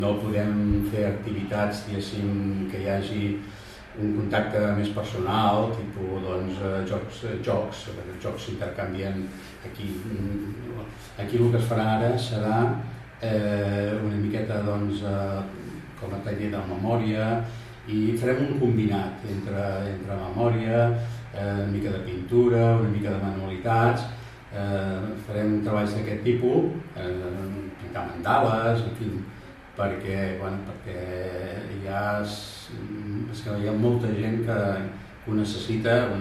No podem fer activitats, diguéssim, que hi hagi un contacte més personal, tipus jocs s'intercanvien aquí. Aquí el que es farà ara serà una miqueta com a taller de memòria i farem un combinat entre memòria, una mica de pintura, una mica de manualitats, farem treballs d'aquest tipus, pintar mandales, en fi, perquè hi ha molta gent que ho necessita